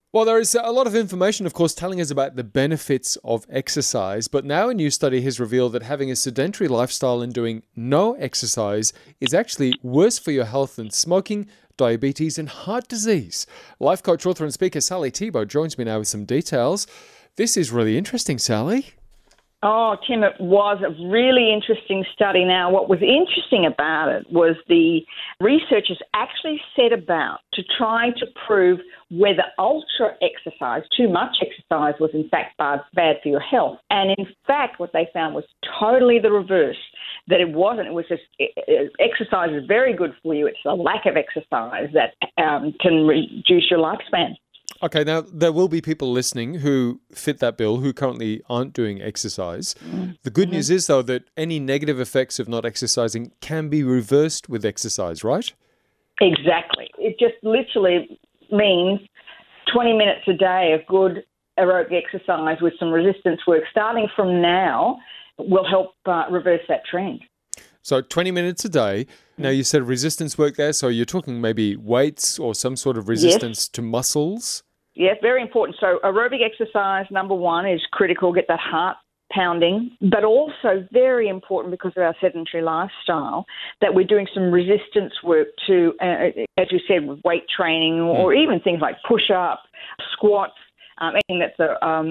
Well, there is a lot of information, of course, telling us about the benefits of exercise. But now a new study has revealed that having a sedentary lifestyle and doing no exercise is actually worse for your health than smoking, diabetes, and heart disease. Life coach, author, and speaker Sally Thibault joins me now with some details. This is really interesting, Sally. Oh, Tim, it was a really interesting study. Now, what was interesting about it was the researchers actually set about to try to prove whether ultra exercise, too much exercise, was in fact bad for your health. And in fact, what they found was totally the reverse, that it wasn't. It was just exercise is very good for you. It's a lack of exercise that can reduce your lifespan. Okay, now there will be people listening who fit that bill who currently aren't doing exercise. The good news is, though, that any negative effects of not exercising can be reversed with exercise, right? Exactly. It just literally means 20 minutes a day of good aerobic exercise with some resistance work starting from now will help reverse that trend. So 20 minutes a day. Now, you said resistance work there, so you're talking maybe weights or some sort of resistance to muscles? Yes, very important. So aerobic exercise, number one, is critical, get that heart pounding, but also very important because of our sedentary lifestyle that we're doing some resistance work to, as you said, with weight training or even things like push-up, squats, anything that's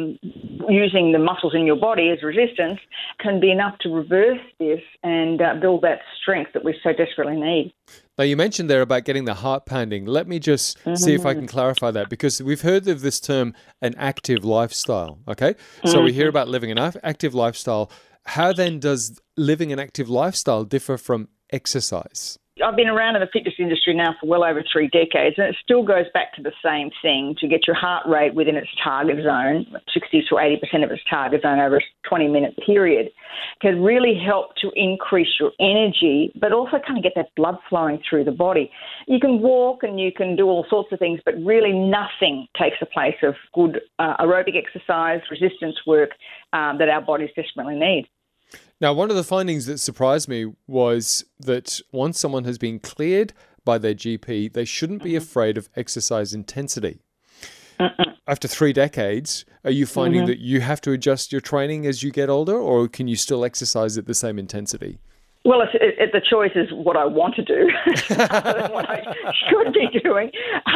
using the muscles in your body as resistance can be enough to reverse this and build that strength that we so desperately need. Now, you mentioned there about getting the heart pounding. Let me just see if I can clarify that, because we've heard of this term, an active lifestyle, okay? So we hear about living an active lifestyle. How then does living an active lifestyle differ from exercise? I've been around in the fitness industry now for well over 3 decades, and it still goes back to the same thing, to get your heart rate within its target zone, 60 to 80% of its target zone over a 20-minute period, can really help to increase your energy, but also kind of get that blood flowing through the body. You can walk and you can do all sorts of things, but really nothing takes the place of good aerobic exercise, resistance work that our bodies desperately need. Now, one of the findings that surprised me was that once someone has been cleared by their GP, they shouldn't be afraid of exercise intensity. After 3 decades, are you finding that you have to adjust your training as you get older, or can you still exercise at the same intensity? Well, the choice is what I want to do rather than what I should be doing.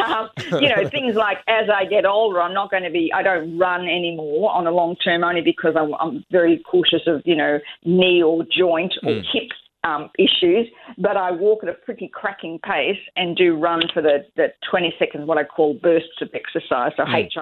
Things like as I get older, I don't run anymore on a long term, only because I'm very cautious of, knee or joint or hip issues. But I walk at a pretty cracking pace and do run for the 20 seconds, what I call bursts of exercise, so HIT.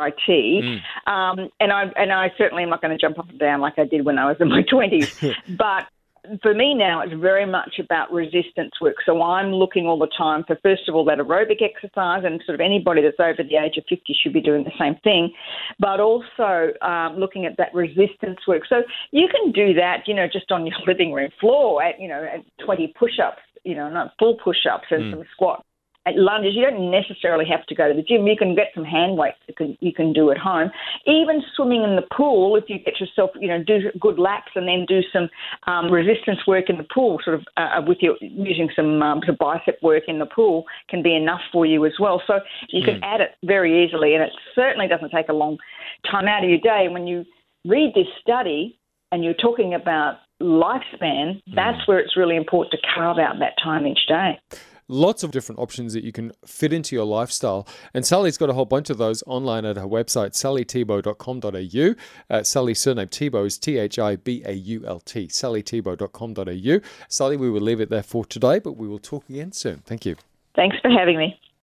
And I certainly am not going to jump up and down like I did when I was in my 20s. But for me now, it's very much about resistance work. So I'm looking all the time for, first of all, that aerobic exercise, and sort of anybody that's over the age of 50 should be doing the same thing, but also looking at that resistance work. So you can do that, just on your living room floor at 20 push-ups, not full push-ups and some squats. At lunges, you don't necessarily have to go to the gym. You can get some hand weights you can do at home. Even swimming in the pool, if you get yourself, do good laps and then do some resistance work in the pool, sort of using some bicep work in the pool can be enough for you as well. So you can add it very easily, and it certainly doesn't take a long time out of your day. When you read this study and you're talking about lifespan, that's where it's really important to carve out that time each day. Lots of different options that you can fit into your lifestyle. And Sally's got a whole bunch of those online at her website, sallythibault.com.au. Sally's surname Thibault is Thibault, sallythibault.com.au. Sally, we will leave it there for today, but we will talk again soon. Thank you. Thanks for having me.